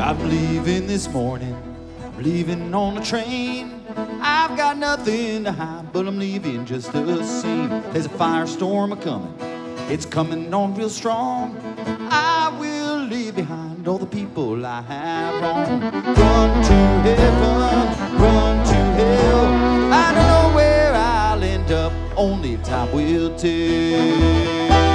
I'm leaving this morning, I'm leaving on the train. I've got nothing to hide, but I'm leaving just the same. There's a firestorm a-coming, it's coming on real strong. I will leave behind all the people I have wronged. Run to heaven, run to hell. I don't know where I'll end up, only time will tell.